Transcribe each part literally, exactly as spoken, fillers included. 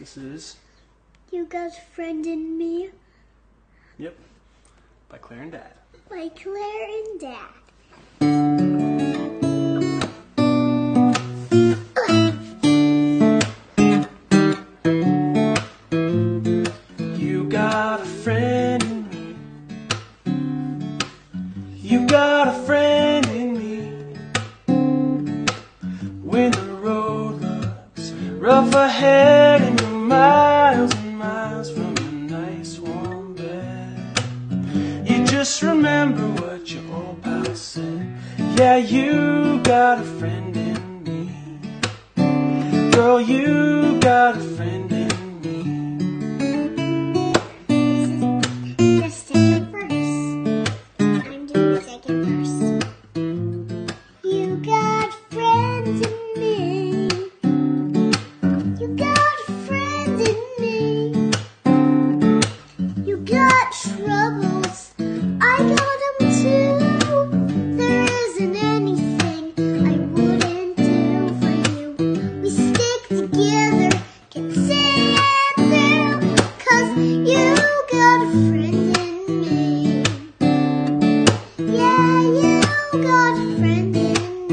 This is You Got a Friend in Me Yep, by Claire and Dad. by Claire and Dad. You got a friend in me. You got a friend in me. When the road looks rough ahead and you're miles and miles from a nice warm bed, you just remember what your old pal said. Yeah, you got a friend in me. Girl, you got a friend in me. The second verse. I'm doing the second verse. You got friends in me. You got a friend in me. You got troubles. I got them too. There isn't anything I wouldn't do for you. We stick together, can see it through. 'Cause you got a friend in me. Yeah, you got a friend in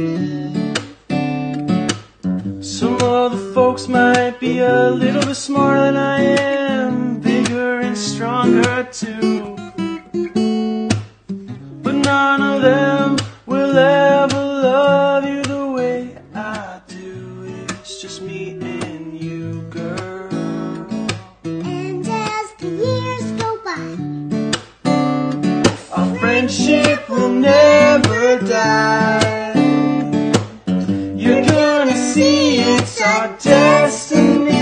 me. Some other folks might be a little bit smarter than I am, bigger and stronger too, but none of them will ever love you the way I do. It's just me and you, girl. And as the years go by, Our friendship will never die. You're gonna see it's our destiny.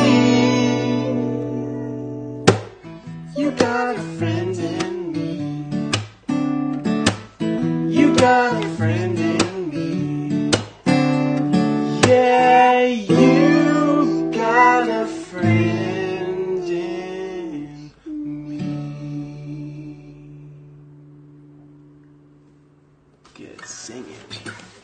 You got a friend in me. You got a friend in me. Yeah, you got a friend in me. Good singing.